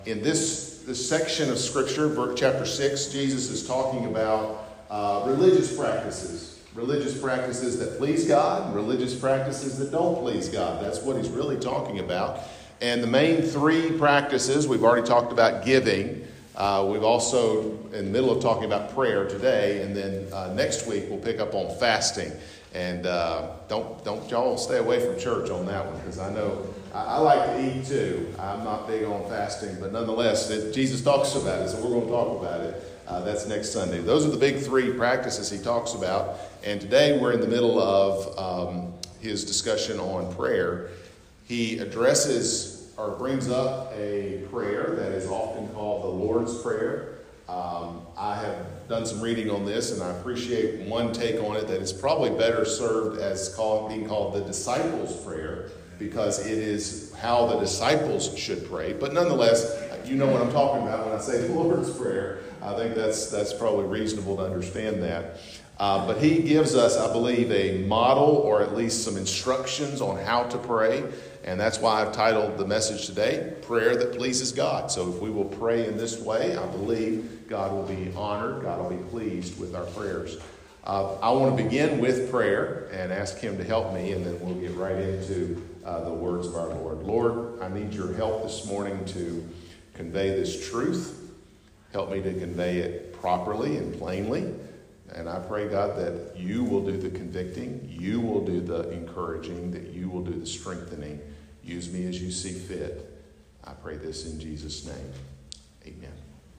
In this section of Scripture, chapter 6, Jesus is talking about religious practices that please God, and religious practices that don't please God. That's what he's really talking about. And the main three practices, we've already talked about giving. We've also, in the middle of talking about prayer today, and then next week we'll pick up on fasting. And don't y'all stay away from church on that one, because I know I like to eat too. I'm not big on fasting, but nonetheless, Jesus talks about it, so we're going to talk about it. That's next Sunday. Those are the big three practices he talks about. And today we're in the middle of his discussion on prayer. He addresses or brings up a prayer that is often called the Lord's Prayer. I have done some reading on this, and I appreciate one take on it that is probably better served as being called the disciples' prayer, because it is how the disciples should pray. But nonetheless, you know what I'm talking about when I say the Lord's Prayer. I think that's probably reasonable to understand that. But he gives us, I believe, a model or at least some instructions on how to pray. And that's why I've titled the message today, Prayer That Pleases God. So if we will pray in this way, I believe God will be honored, God will be pleased with our prayers. I want to begin with prayer and ask him to help me, and then we'll get right into the words of our Lord. Lord, I need your help this morning to convey this truth. Help me to convey it properly and plainly. And I pray, God, that you will do the convicting, you will do the encouraging, that you will do the strengthening. Use me as you see fit. I pray this in Jesus' name. Amen.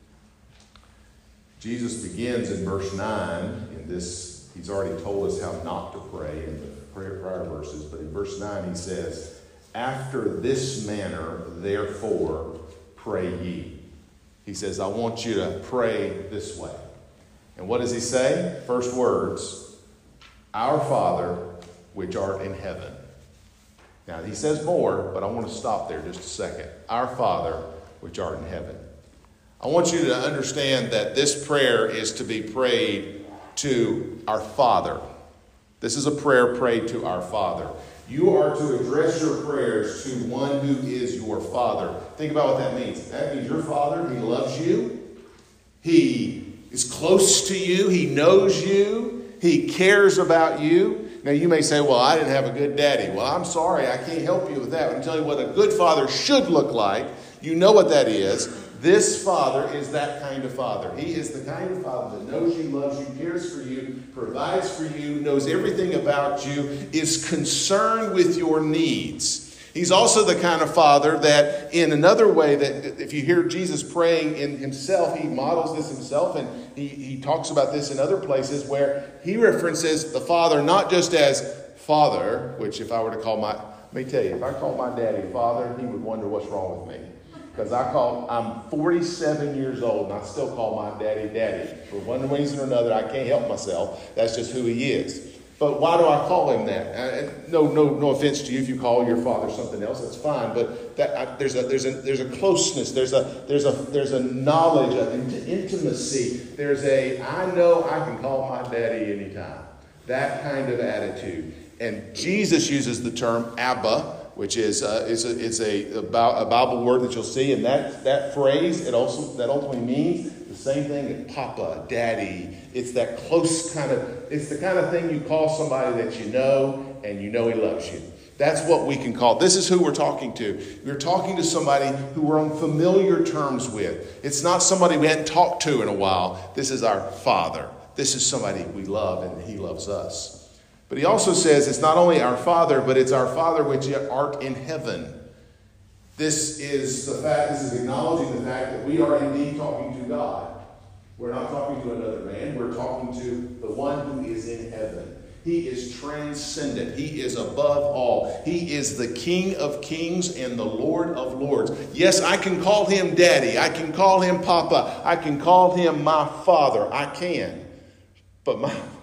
Jesus begins in verse 9. In this, he's already told us how not to pray in the prior verses, but in verse 9 he says, "After this manner, therefore, pray ye." He says, I want you to pray this way. And what does he say? First words, "Our Father, which art in heaven." Now, he says more, but I want to stop there just a second. Our Father, which art in heaven. I want you to understand that this prayer is to be prayed to our Father. This is a prayer prayed to our Father. You are to address your prayers to one who is your Father. Think about what that means. That means your Father, he loves you. He is close to you. He knows you. He cares about you. Now you may say, well, I didn't have a good daddy. Well, I'm sorry. I can't help you with that. But I'm telling you what a good father should look like. You know what that is. This Father is that kind of Father. He is the kind of Father that knows you, loves you, cares for you, provides for you, knows everything about you, is concerned with your needs. He's also the kind of Father that, in another way, that if you hear Jesus praying in himself, he models this himself, and he talks about this in other places where he references the Father not just as Father, which if I were to call let me tell you, if I called my daddy Father, he would wonder what's wrong with me. Because I'm 47 years old and I still call my daddy daddy. For one reason or another, I can't help myself. That's just who he is. But why do I call him that? No offense to you if you call your father something else. That's fine. But there's a closeness. There's a knowledge, an intimacy. I know I can call my daddy anytime. That kind of attitude. And Jesus uses the term Abba, which is a Bible word that you'll see, and that phrase that ultimately means the same thing as Papa, Daddy. It's that close it's the kind of thing you call somebody that you know, and you know he loves you. That's what we can call. This is who we're talking to. We're talking to somebody who we're on familiar terms with. It's not somebody we hadn't talked to in a while. This is our Father. This is somebody we love, and he loves us. But he also says it's not only our Father, but it's our Father which art in heaven. This is acknowledging the fact that we are indeed talking to God. We're not talking to another man. We're talking to the one who is in heaven. He is transcendent. He is above all. He is the King of kings and the Lord of lords. Yes, I can call him Daddy. I can call him Papa. I can call him my Father. I can. But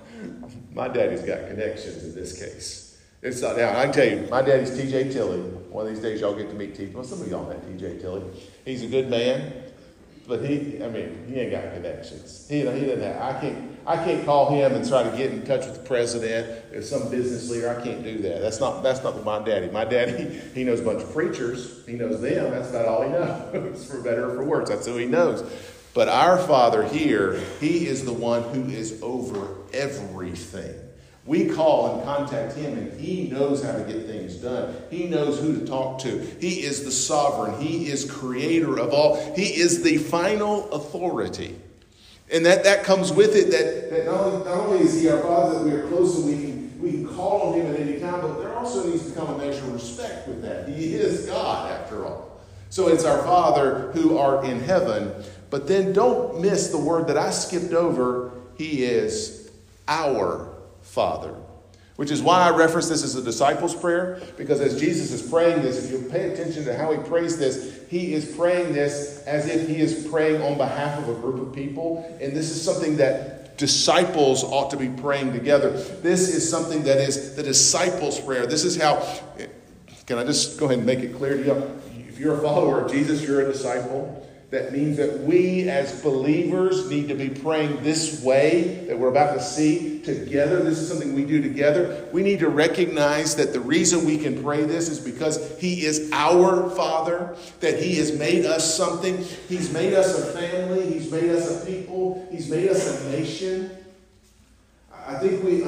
my daddy's got connections in this case. It's not, now, I can tell you, my daddy's T.J. Tilley. One of these days y'all get to meet T.J. Well, some of y'all met T.J. Tilley. He's a good man. But he ain't got connections. He doesn't have. I can't call him and try to get in touch with the president or some business leader. I can't do that. That's not my daddy. My daddy, he knows a bunch of preachers. He knows them. That's about all he knows, for better or for worse. That's who he knows. But our Father here, he is the one who is over everything. We call and contact him, and he knows how to get things done. He knows who to talk to. He is the sovereign. He is creator of all. He is the final authority. And that comes with it that not only is he our Father, that we are close and we can call on him at any time, but there also needs to come a measure of respect with that. He is God, after all. So it's our Father who art in heaven. But then don't miss the word that I skipped over. He is our Father, which is why I reference this as a disciples' prayer, because as Jesus is praying this, if you pay attention to how he prays this, he is praying this as if he is praying on behalf of a group of people. And this is something that disciples ought to be praying together. This is something that is the disciples' prayer. This is how, can I just go ahead and make it clear to you? If you're a follower of Jesus, you're a disciple. That means that we as believers need to be praying this way that we're about to see together. This is something we do together. We need to recognize that the reason we can pray this is because he is our Father, that he has made us something. He's made us a family. He's made us a people. He's made us a nation. I think we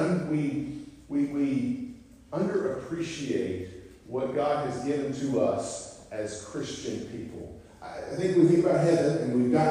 underappreciate what God has given to us as Christian people. I think we think about heaven, and we've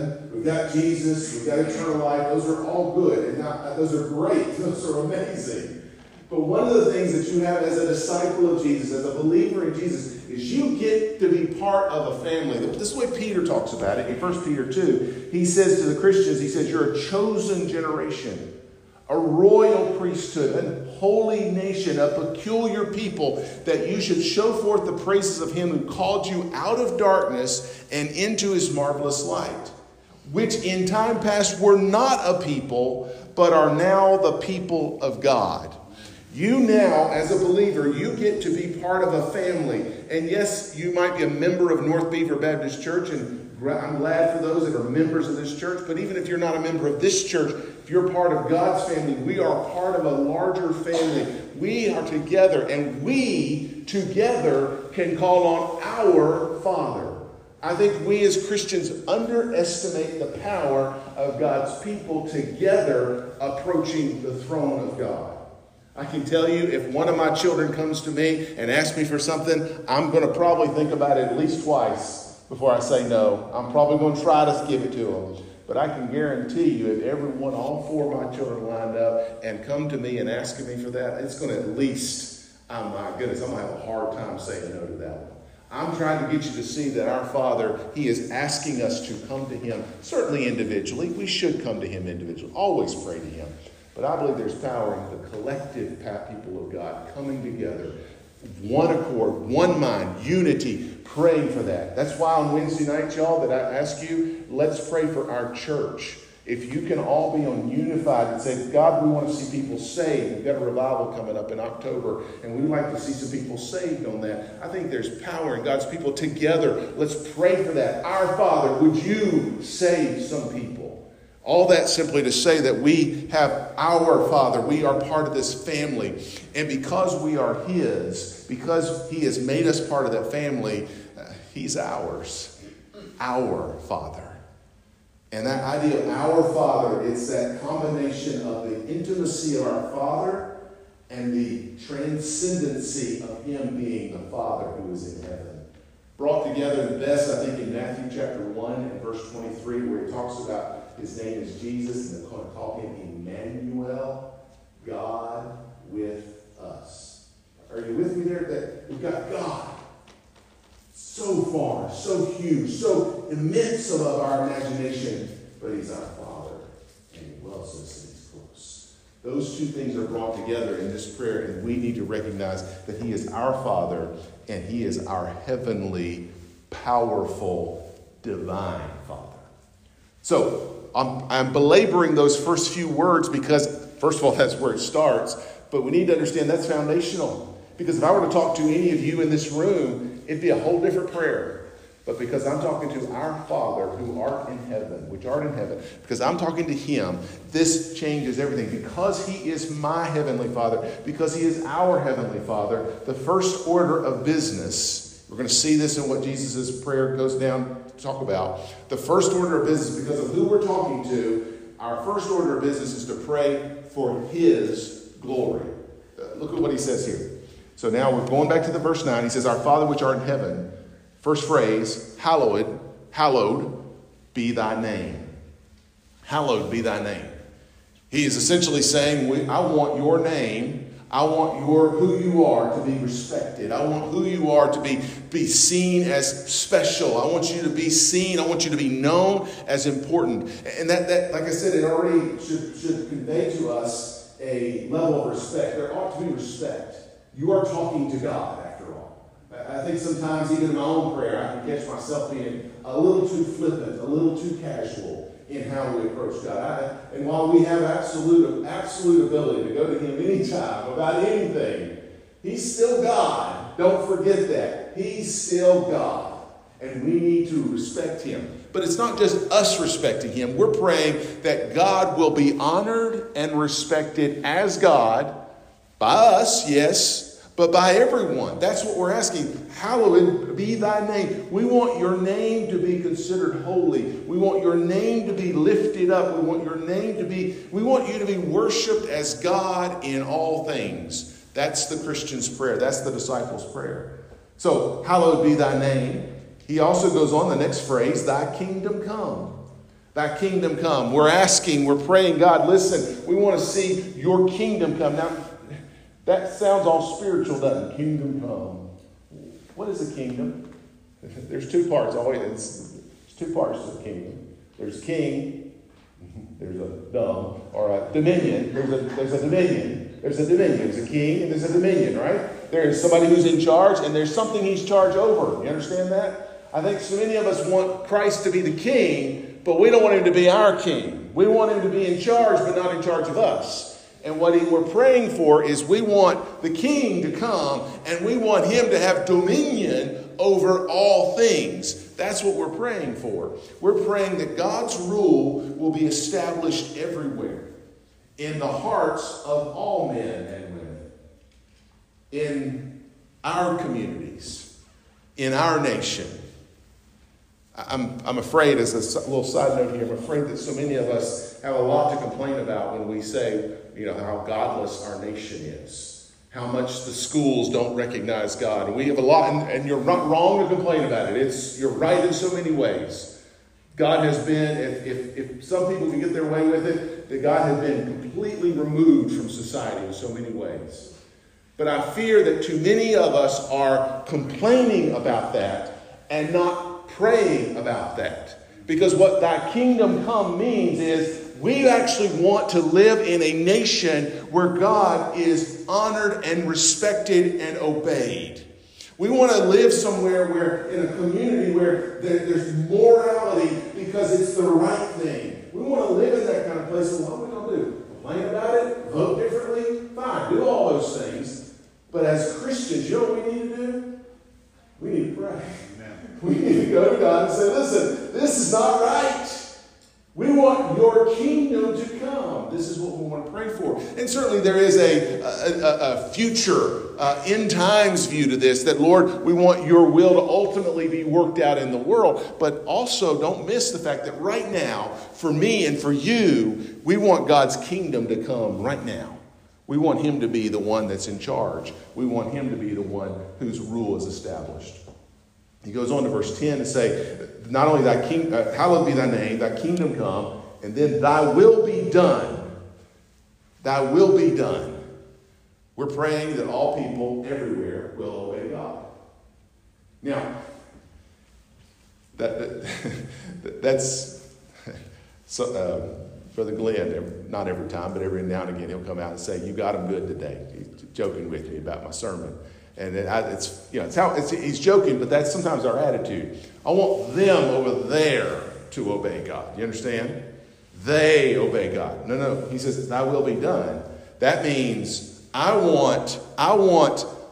got Jesus, we've got eternal life. Those are all good, and those are great. Those are amazing. But one of the things that you have as a disciple of Jesus, as a believer in Jesus, is you get to be part of a family. This is the way Peter talks about it in 1 Peter 2. He says to the Christians, he says, you're a chosen generation, a royal priesthood, a holy nation, a peculiar people, that you should show forth the praises of him who called you out of darkness and into his marvelous light, which in time past were not a people, but are now the people of God. You now, as a believer, you get to be part of a family. And yes, you might be a member of North Beaver Baptist Church, and I'm glad for those that are members of this church. But even if you're not a member of this church, if you're part of God's family, we are part of a larger family. We are together, and we together can call on our Father. I think we as Christians underestimate the power of God's people together approaching the throne of God. I can tell you, if one of my children comes to me and asks me for something, I'm going to probably think about it at least twice before I say no. I'm probably going to try to give it to them. But I can guarantee you, if all four of my children lined up and come to me and asking me for that, it's going to at least, oh my goodness, I'm going to have a hard time saying no to that one. I'm trying to get you to see that our Father, he is asking us to come to him, certainly individually. We should come to him individually. Always pray to him. But I believe there's power in the collective people of God coming together, one accord, one mind, unity, praying for that. That's why on Wednesday night, y'all, that I ask you, let's pray for our church. If you can all be on unified and say, God, we want to see people saved. We've got a revival coming up in October, and we'd like to see some people saved on that. I think there's power in God's people together. Let's pray for that. Our Father, would you save some people? All that simply to say that we have our Father. We are part of this family. And because we are his, because he has made us part of that family, he's ours. Our Father. And that idea of our Father, it's that combination of the intimacy of our Father and the transcendency of him being the Father who is in heaven. Brought together the best, I think, in Matthew chapter 1 and verse 23, where he talks about his name is Jesus, and they're going to call him Emmanuel, God with us. Are you with me there? That we've got God so far, so huge, so immense above our imagination, but he's our Father, and he loves us, and he's close. Those two things are brought together in this prayer, and we need to recognize that he is our Father, and he is our heavenly, powerful, divine Father. So, I'm belaboring those first few words because, first of all, that's where it starts. But we need to understand that's foundational. Because if I were to talk to any of you in this room, it'd be a whole different prayer. but because I'm talking to our Father who art in heaven, which art in heaven, because I'm talking to him, this changes everything. Because he is my heavenly Father, because he is our heavenly Father, the first order of business, we're going to see this in what Jesus' prayer goes down to talk about. The first order of business, because of who we're talking to, our first order of business is to pray for his glory. Look at what he says here. So now we're going back to the verse 9. He says, our Father which art in heaven. First phrase, hallowed be thy name. Hallowed be thy name. He is essentially saying, I want your name, I want who you are to be respected. I want who you are to be seen as special. I want you to be seen, I want you to be known as important. And that like I said, it already should convey to us a level of respect. There ought to be respect. You are talking to God. I think sometimes even in my own prayer, I can catch myself being a little too flippant, a little too casual in how we approach God. And while we have absolute ability to go to him anytime about anything, he's still God. Don't forget that. He's still God. And we need to respect him. But it's not just us respecting him. We're praying that God will be honored and respected as God by us, yes, but by everyone. That's what we're asking. Hallowed be thy name. We want your name to be considered holy. We want your name to be lifted up. We want you to be worshiped as God in all things. That's the Christian's prayer. That's the disciples' prayer. So, hallowed be thy name. He also goes on the next phrase, thy kingdom come. Thy kingdom come. We're praying, God, listen, we want to see your kingdom come. Now, that sounds all spiritual, doesn't it? Kingdom come. What is a kingdom? There's two parts. There's two parts to the kingdom. There's king. There's a dumb or a dominion. There's a dominion. There's a dominion. There's a king and there's a dominion, right? There's somebody who's in charge and there's something he's charged over. You understand that? I think so many of us want Christ to be the king, but we don't want him to be our king. We want him to be in charge, but not in charge of us. And what we're praying for is we want the king to come and we want him to have dominion over all things. That's what we're praying for. We're praying that God's rule will be established everywhere in the hearts of all men and women, in our communities, in our nation. I'm afraid, as a little side note here, I'm afraid that so many of us have a lot to complain about when we say, how godless our nation is, how much the schools don't recognize God. And we have a lot, and you're not wrong to complain about it. You're right in so many ways. God has been, if some people can get their way with it, that God has been completely removed from society in so many ways. But I fear that too many of us are complaining about that and not praying about that. Because what thy kingdom come means is we actually want to live in a nation where God is honored and respected and obeyed. We want to live somewhere where, in a community where there's morality because it's the right thing. We want to live in that kind of place. So what are we going to do? Complain about it? Vote differently? Fine, do all those things. But as Christians, you know what we need to do? We need to pray. We need to go to God and say, listen, this is not right. We want your kingdom to come. This is what we want to pray for. And certainly there is a future end times view to this, that, Lord, we want your will to ultimately be worked out in the world. But also don't miss the fact that right now, for me and for you, we want God's kingdom to come right now. We want him to be the one that's in charge. We want him to be the one whose rule is established. He goes on to verse 10 to say, not only thy king, hallowed be thy name, thy kingdom come, and then thy will be done. Thy will be done. We're praying that all people everywhere will obey God. Now, that's so, Brother Glenn, not every time, but every now and again, he'll come out and say, you got him good today. He's joking with me about my sermon. And he's joking, but that's sometimes our attitude. I want them over there to obey God. You understand? They obey God. No. He says, thy will be done. That means I want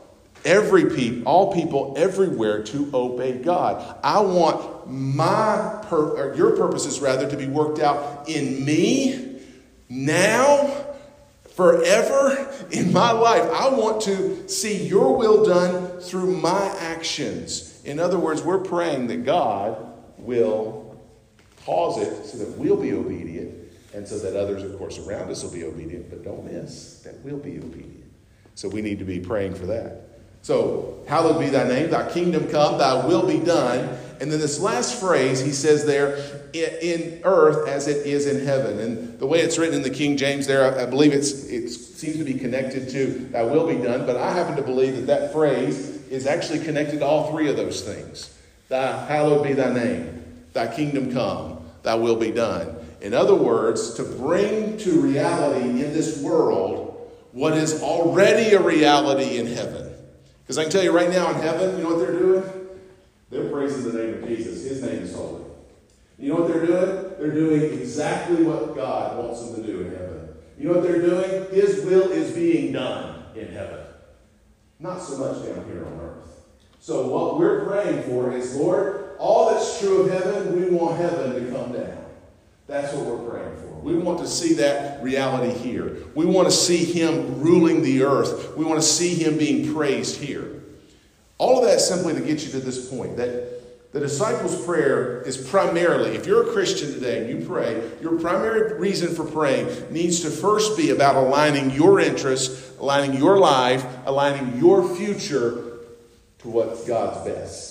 all people everywhere to obey God. I want your purposes rather to be worked out in me now, forever in my life. I want to see your will done through my actions. In other words, we're praying that God will cause it so that we'll be obedient, and so that others, of course, around us will be obedient, but don't miss that we'll be obedient. So we need to be praying for that. So, hallowed be thy name, thy kingdom come, thy will be done. And then this last phrase, he says there, in earth as it is in heaven. And the way it's written in the King James there, I believe it seems to be connected to thy will be done. But I happen to believe that phrase is actually connected to all three of those things. Hallowed be thy name, thy kingdom come, thy will be done. In other words, to bring to reality in this world what is already a reality in heaven. Because I can tell you right now in heaven, you know what they're doing? They're praising the name of Jesus. His name is holy. You know what they're doing? They're doing exactly what God wants them to do in heaven. You know what they're doing? His will is being done in heaven. Not so much down here on earth. So what we're praying for is, Lord, all that's true of heaven, we want heaven to come down. That's what we're praying for. We want to see that reality here. We want to see him ruling the earth. We want to see him being praised here. All of that simply to get you to this point, that the disciples' prayer is primarily, if you're a Christian today and you pray, your primary reason for praying needs to first be about aligning your interests, aligning your life, aligning your future to what's God's best.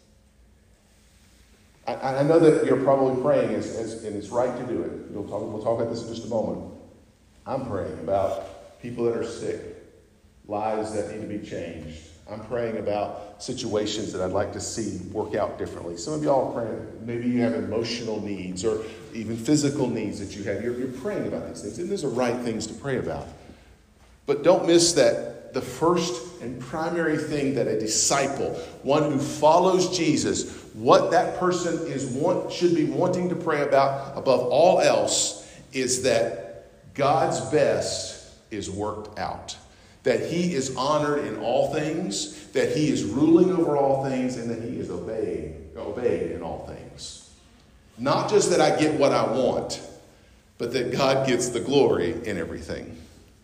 I know that you're probably praying, and it's right to do it. We'll talk about this in just a moment. I'm praying about people that are sick, lives that need to be changed. I'm praying about situations that I'd like to see work out differently. Some of y'all are praying, maybe you have emotional needs or even physical needs that you have. You're praying about these things, and those are right things to pray about. But don't miss that the first and primary thing that a disciple, one who follows Jesus, what that person should be wanting to pray about above all else is that God's best is worked out. That he is honored in all things, that he is ruling over all things, and that he is obeyed in all things. Not just that I get what I want, but that God gets the glory in everything.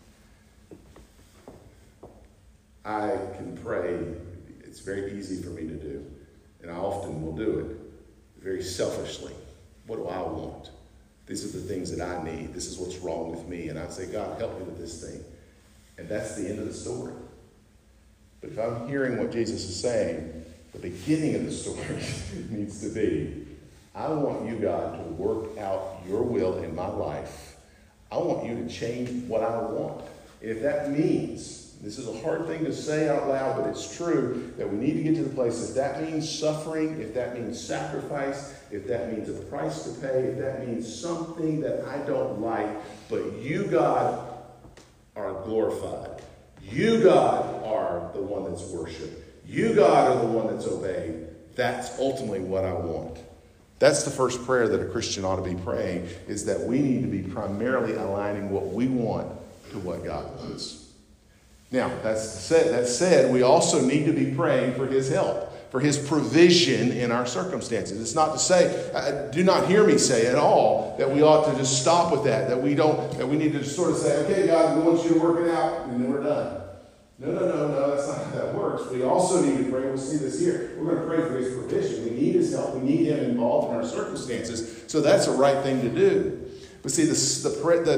I can pray. It's very easy for me to do. And I often will do it very selfishly. What do I want? These are the things that I need. This is what's wrong with me. And I say, God, help me with this thing. And that's the end of the story. But if I'm hearing what Jesus is saying, the beginning of the story needs to be, I want you, God, to work out your will in my life. I want you to change what I want. And if that means, this is a hard thing to say out loud, but it's true, that we need to get to the place that means suffering, if that means sacrifice, if that means a price to pay, if that means something that I don't like, but you, God, are glorified. You, God, are the one that's worshiped. You, God, are the one that's obeyed. That's ultimately what I want. That's the first prayer that a Christian ought to be praying, is that we need to be primarily aligning what we want to what God wants. Now, that said, we also need to be praying for his help, for his provision in our circumstances. It's not to say, do not hear me say at all, that we ought to just stop with that we need to just sort of say, okay, God, we want you to work it out, and then we're done. No, that's not how that works. We also need to pray. We'll see this here. We're going to pray for his provision. We need his help. We need him involved in our circumstances. So that's a right thing to do. But see, the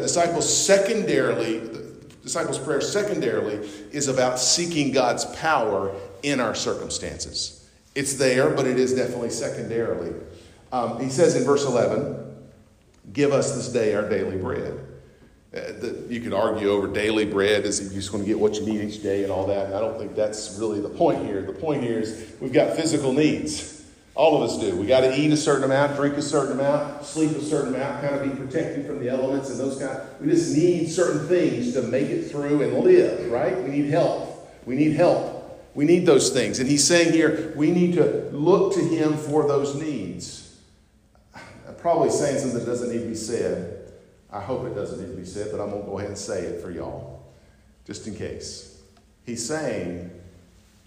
disciples' prayer secondarily is about seeking God's power in our circumstances. It's there, but it is definitely secondarily. He says in verse 11, give us this day our daily bread. You could argue over daily bread as if you're just going to get what you need each day and all that. And I don't think that's really the point here. The point here is we've got physical needs. All of us do. We got to eat a certain amount, drink a certain amount, sleep a certain amount, kind of be protected from the elements and those kind. We just need certain things to make it through and live, right? We need help. We need help. We need those things. And he's saying here, we need to look to him for those needs. I'm probably saying something that doesn't need to be said. I hope it doesn't need to be said, but I'm going to go ahead and say it for y'all, just in case. He's saying,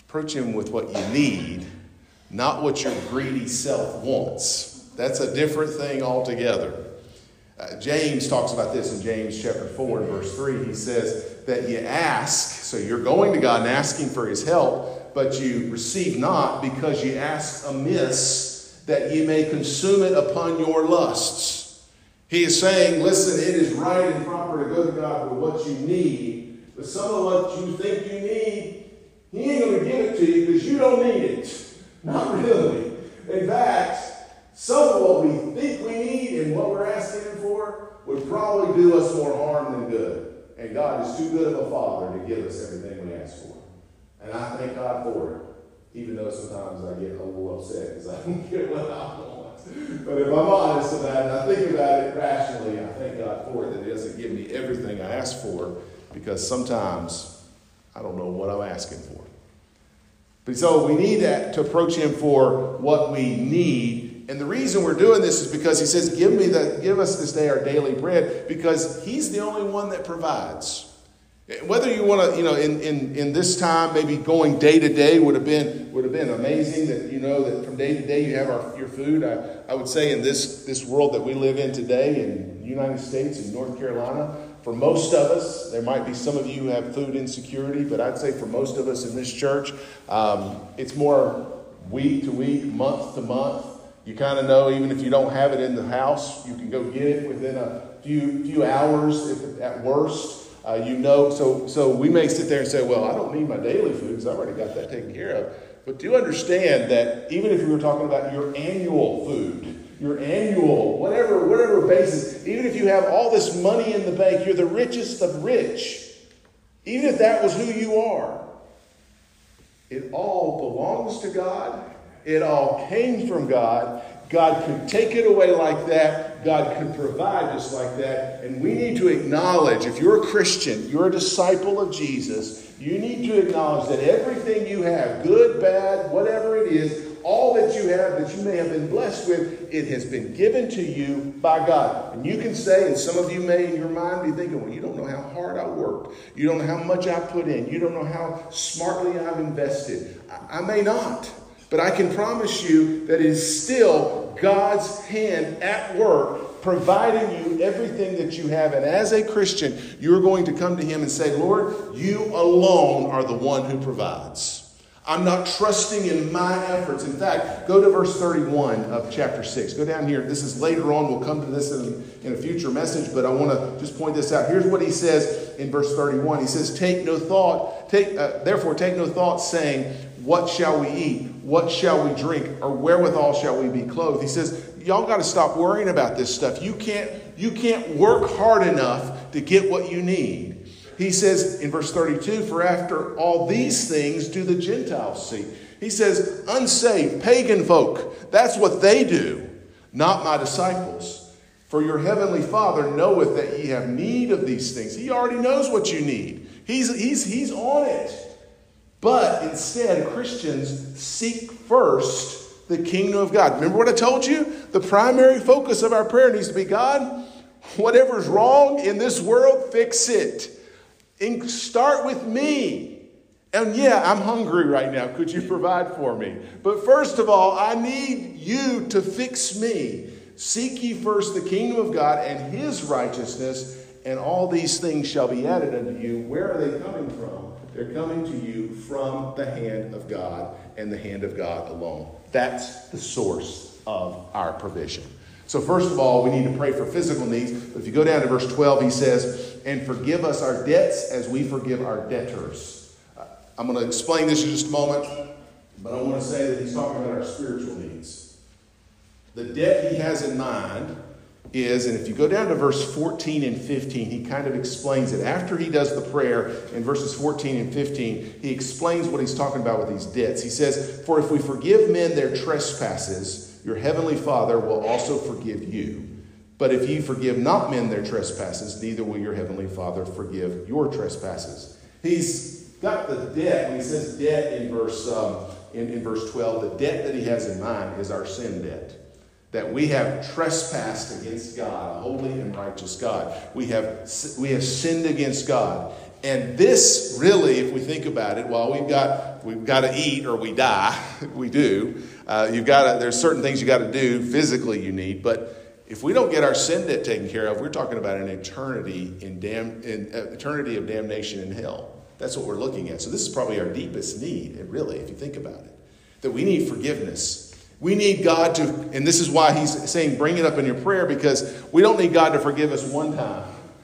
Approach him with what you need, not what your greedy self wants. That's a different thing altogether. James talks about this in James chapter 4 and verse 3. He says that you ask, so you're going to God and asking for his help, but you receive not because you ask amiss, that ye may consume it upon your lusts. He is saying, listen, it is right and proper to go to God with what you need, but some of what you think you need, he ain't going to give it to you because you don't need it. Not really. In fact, some of what we think we need and what we're asking him for would probably do us more harm than good. And God is too good of a father to give us everything we ask for. And I thank God for it, even though sometimes I get a little upset because I don't get what I want. But if I'm honest about it, I think about it rationally, I thank God for it, that he doesn't give me everything I ask for, because sometimes I don't know what I'm asking for. But so we need to approach him for what we need. And the reason we're doing this is because he says, give us this day our daily bread, because he's the only one that provides. Whether you want to, in this time, maybe going day to day would have been amazing, that that from day to day you have your food. I would say in this world that we live in today in the United States and North Carolina, for most of us, there might be some of you who have food insecurity, but I'd say for most of us in this church, it's more week to week, month to month. You kind of know, even if you don't have it in the house, you can go get it within a few hours at worst. So we may sit there and say, well, I don't need my daily food because I've already got that taken care of. But do understand that even if we were talking about your annual food, your annual, whatever basis, even if you have all this money in the bank, you're the richest of rich, even if that was who you are, it all belongs to God. It all came from God. God could take it away like that. God could provide just like that. And we need to acknowledge, if you're a Christian, you're a disciple of Jesus, you need to acknowledge that everything you have, good, bad, whatever it is, all that you have that you may have been blessed with, it has been given to you by God. And you can say, and some of you may in your mind be thinking, well, you don't know how hard I worked. You don't know how much I put in. You don't know how smartly I've invested. I may not. But I can promise you that it is still God's hand at work providing you everything that you have. And as a Christian, you're going to come to him and say, Lord, you alone are the one who provides. I'm not trusting in my efforts. In fact, go to verse 31 of chapter 6. Go down here. This is later on. We'll come to this in a future message, but I want to just point this out. Here's what he says in verse 31. He says, therefore take no thought, saying, what shall we eat? What shall we drink? Or wherewithal shall we be clothed? He says, y'all got to stop worrying about this stuff. You can't work hard enough to get what you need. He says in verse 32, for after all these things do the Gentiles seek. He says, unsaved, pagan folk, that's what they do, not my disciples. For your heavenly Father knoweth that ye have need of these things. He already knows what you need. He's on it. But instead, Christians seek first the kingdom of God. Remember what I told you? The primary focus of our prayer needs to be, God, whatever's wrong in this world, fix it. And start with me. And yeah, I'm hungry right now. Could you provide for me? But first of all, I need you to fix me. Seek ye first the kingdom of God and his righteousness, and all these things shall be added unto you. Where are they coming from? They're coming to you from the hand of God and the hand of God alone. That's the source of our provision. So first of all, we need to pray for physical needs. But if you go down to verse 12, he says, and forgive us our debts as we forgive our debtors. I'm going to explain this in just a moment, but I want to say that he's talking about our spiritual needs. The debt he has in mind is, and if you go down to verse 14 and 15, he kind of explains it. After he does the prayer in verses 14 and 15, he explains what he's talking about with these debts. He says, for if we forgive men their trespasses, your heavenly Father will also forgive you. But if ye forgive not men their trespasses, neither will your heavenly Father forgive your trespasses. He's got the debt. When he says debt in verse 12, the debt that he has in mind is our sin debt. That we have trespassed against God, a holy and righteous God. We have sinned against God. And this really, if we think about it, well, we've got to eat or we die. We do. There's certain things you got to do physically you need, but if we don't get our sin debt taken care of, we're talking about an eternity eternity of damnation in hell. That's what we're looking at. So this is probably our deepest need, really, if you think about it, that we need forgiveness. We need God to, and this is why he's saying bring it up in your prayer, because we don't need God to forgive us one time.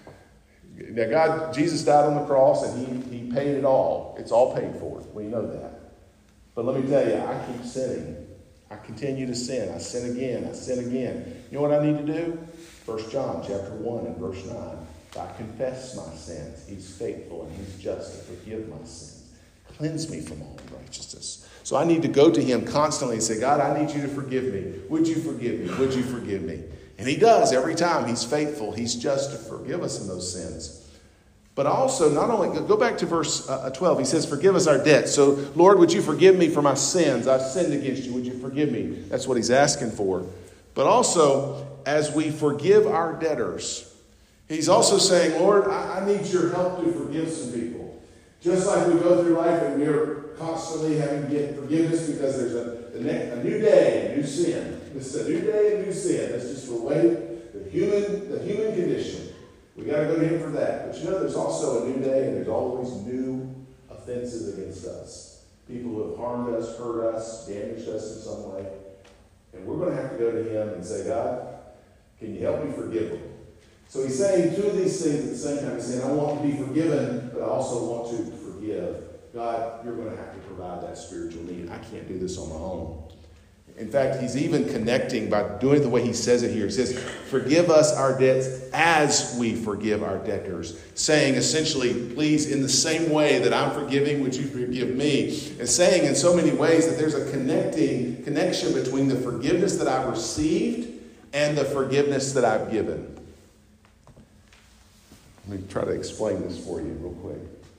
Now, Jesus died on the cross and he paid it all. It's all paid for. We know that. But let me tell you, I keep sinning. I continue to sin. I sin again. I sin again. You know what I need to do? 1 John chapter 1 and verse 9. If I confess my sins, he's faithful and he's just to forgive my sins. Cleanse me from all unrighteousness. So I need to go to him constantly and say, God, I need you to forgive me. Would you forgive me? Would you forgive me? And he does every time. He's faithful. He's just to forgive us in those sins. But also, not only, go back to verse 12. He says, forgive us our debts. So, Lord, would you forgive me for my sins? I've sinned against you. Would you forgive me? That's what he's asking for. But also, as we forgive our debtors, he's also saying, Lord, I need your help to forgive some people. Just like we go through life and we're constantly having to get forgiveness because there's a new day, a new sin. This is a new day, a new sin. That's just the way, the human condition. We got to go to him for that. But there's also a new day, and there's always new offenses against us. People who have harmed us, hurt us, damaged us in some way. And we're going to have to go to him and say, God, can you help me forgive them? So he's saying two of these things at the same time. He's saying, I want to be forgiven, but I also want to forgive. God, you're going to have to provide that spiritual need. I can't do this on my own. In fact, he's even connecting by doing it the way he says it here. He says, forgive us our debts as we forgive our debtors. Saying essentially, please, in the same way that I'm forgiving, would you forgive me? And saying in so many ways that there's a connection between the forgiveness that I've received and the forgiveness that I've given. Let me try to explain this for you real quick.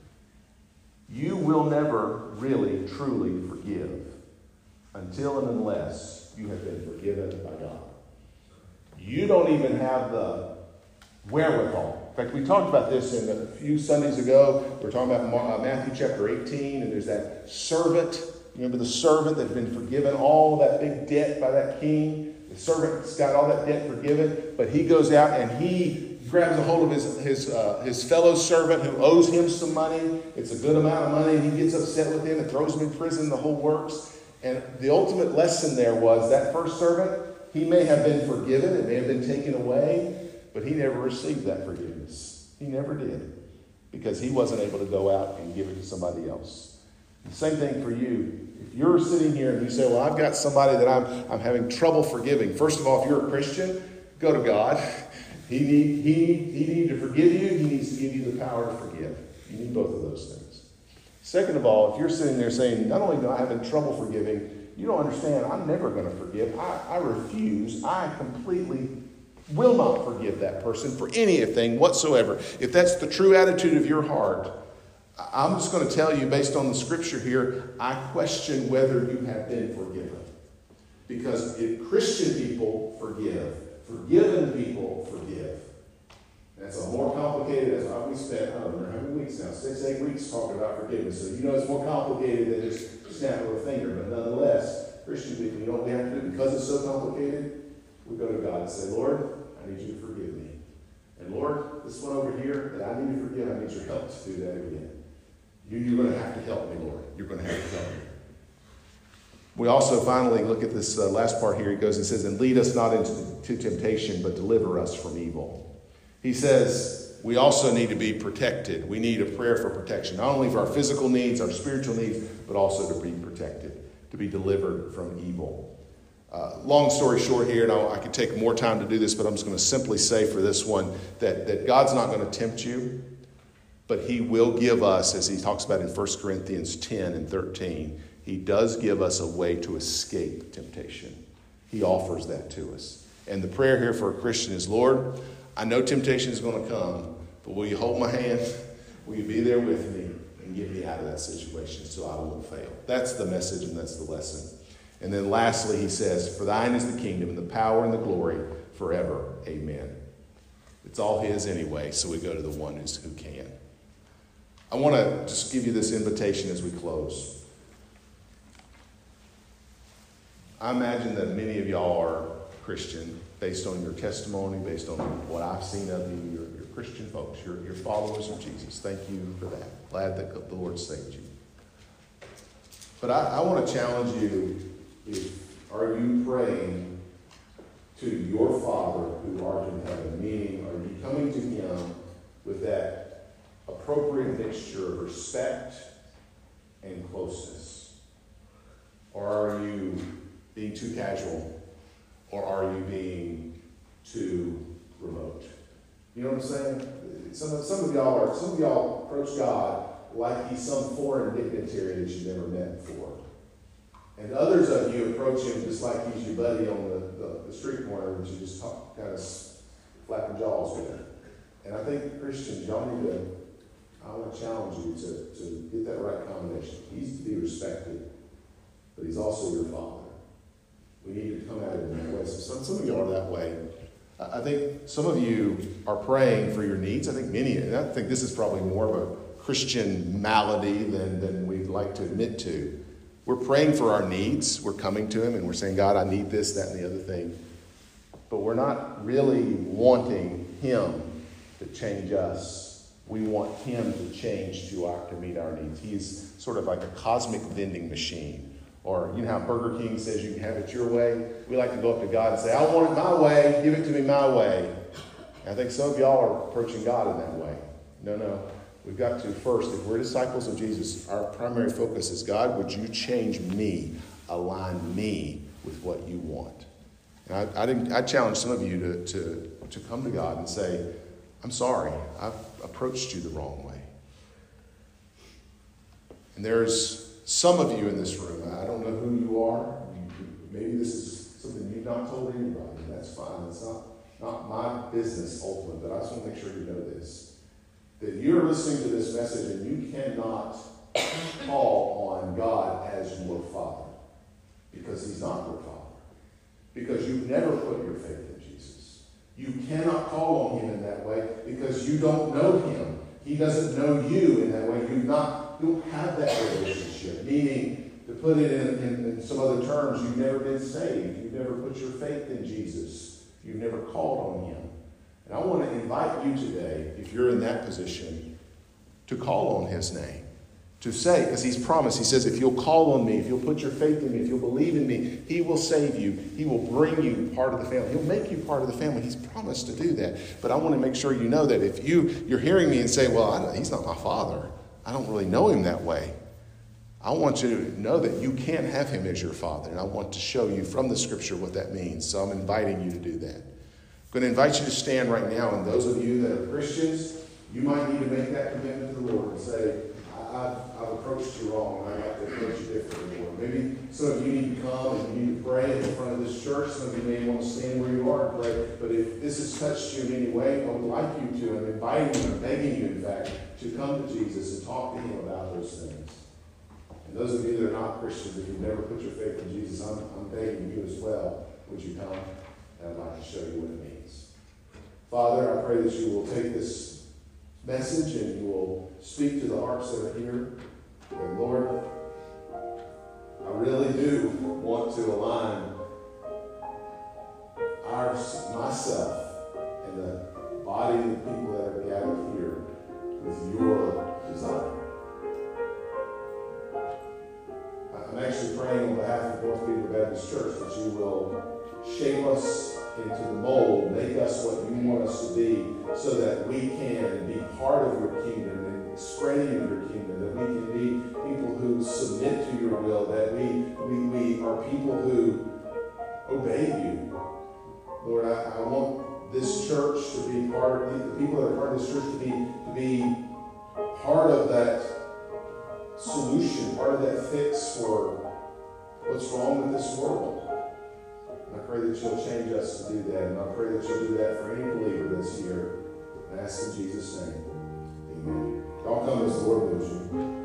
You will never really, truly forgive until and unless you have been forgiven by God. You don't even have the wherewithal. In fact, we talked about this in a few Sundays ago. We were talking about Matthew chapter 18, and there's that servant. Remember the servant that had been forgiven all that big debt by that king? The servant's got all that debt forgiven, but he goes out and he grabs a hold of his fellow servant who owes him some money. It's a good amount of money, and he gets upset with him and throws him in prison, the whole works. And the ultimate lesson there was that first servant, he may have been forgiven, it may have been taken away, but he never received that forgiveness. He never did, because he wasn't able to go out and give it to somebody else. The same thing for you. If you're sitting here and you say, well, I've got somebody that I'm having trouble forgiving. First of all, if you're a Christian, go to God. He needs to forgive you. He needs to give you the power to forgive. You need both of those things. Second of all, if you're sitting there saying, not only do I have trouble forgiving, you don't understand, I'm never going to forgive. I refuse. I completely will not forgive that person for anything whatsoever. If that's the true attitude of your heart, I'm just going to tell you, based on the scripture here, I question whether you have been forgiven. Because if Christian people forgive, forgiven people forgive. That's a more complicated, that's why we spent, I don't remember how many weeks now, 6-8 weeks talking about forgiveness. So it's more complicated than just snapping of a finger. But nonetheless, Christian people, you know what we have to do? Because it's so complicated, we go to God and say, Lord, I need you to forgive me. And Lord, this one over here that I need to forgive, I need your help to do that again. You're going to have to help me, Lord. You're going to have to help me. We also finally look at this last part here. He goes and says, and lead us not into temptation, but deliver us from evil. He says we also need to be protected. We need a prayer for protection, not only for our physical needs, our spiritual needs, but also to be protected, to be delivered from evil. Long story short here, and I could take more time to do this, but I'm just going to simply say for this one that God's not going to tempt you, but he will give us, as he talks about in 1 Corinthians 10 and 13, he does give us a way to escape temptation. He offers that to us. And the prayer here for a Christian is, Lord, I know temptation is going to come, but will you hold my hand? Will you be there with me and get me out of that situation so I won't fail? That's the message and that's the lesson. And then lastly, he says, for thine is the kingdom and the power and the glory forever. Amen. It's all his anyway, so we go to the one who can. I want to just give you this invitation as we close. I imagine that many of y'all are Christian based on your testimony, based on what I've seen of you. You're Christian folks. You're followers of Jesus. Thank you for that. Glad that the Lord saved you. But I want to challenge you, are you praying to your Father who art in heaven? Meaning, are you coming to him with that appropriate mixture of respect and closeness? Or are you being too casual? Or are you being too remote? You know what I'm saying? Some of y'all approach God like he's some foreign dignitary that you've never met before. And others of you approach him just like he's your buddy on the street corner that you just kind of flapping jaws with. And I think Christians, y'all need to, I want to challenge you to get that right combination. He's to be respected, but he's also your Father. We need to come at it in that way. So some of you are that way. I think some of you are praying for your needs. I think and I think this is probably more of a Christian malady than we'd like to admit to. We're praying for our needs. We're coming to him and we're saying, God, I need this, that, and the other thing. But we're not really wanting him to change us. We want him to change to meet our needs. He's sort of like a cosmic vending machine. Or you know how Burger King says you can have it your way? We like to go up to God and say, I want it my way. Give it to me my way. And I think some of y'all are approaching God in that way. No. We've got to first, if we're disciples of Jesus, our primary focus is, God, would you change me, align me with what you want? And I challenge some of you to come to God and say, I'm sorry, I've approached you the wrong way. And there's some of you in this room, I don't know who you are. Maybe this is something you've not told anybody. That's fine. It's not my business ultimately, but I just want to make sure you know this. That you're listening to this message and you cannot call on God as your Father. Because he's not your Father. Because you've never put your faith in Jesus. You cannot call on him in that way because you don't know him. He doesn't know you in that way. You don't have that relationship. Meaning, to put it in some other terms, you've never been saved. You've never put your faith in Jesus. You've never called on him. And I want to invite you today, if you're in that position, to call on his name. To say, because he's promised, he says, if you'll call on me, if you'll put your faith in me, if you'll believe in me, he will save you. He will bring you part of the family. He'll make you part of the family. He's promised to do that. But I want to make sure you know that if you're hearing me and say, well, he's not my father. I don't really know him that way. I want you to know that you can't have him as your father. And I want to show you from the scripture what that means. So I'm inviting you to do that. I'm going to invite you to stand right now. And those of you that are Christians, you might need to make that commitment to the Lord and say, I've approached you wrong, and I got to approach you differently. Or maybe some of you need to come and you need to pray in front of this church. Some of you may want to stand where you are and pray. But if this has touched you in any way, I would like you to, I'm inviting you, I'm begging you, in fact, to come to Jesus and talk to him about those things. And those of you that are not Christians, if you've never put your faith in Jesus, I'm begging you as well. Would you come? And I'd like to show you what it means. Father, I pray that you will take this message and you will speak to the hearts that are here. And Lord, I really do want to align myself and the body of the people that are gathered here with your desire. I'm actually praying on behalf of North Beaver Baptist Church that you will shape us into the mold, make us what you want us to be, so that we can be part of your kingdom and spreading of your kingdom, that we can be people who submit to your will, that we are people who obey you. Lord, I want this church to be part of, the people that are part of this church to be part of that solution, part of that fix for what's wrong with this world. And I pray that you'll change us to do that. And I pray that you'll do that for any believer that's here. I ask in Jesus' name. Amen. Y'all come as the Lord moves you.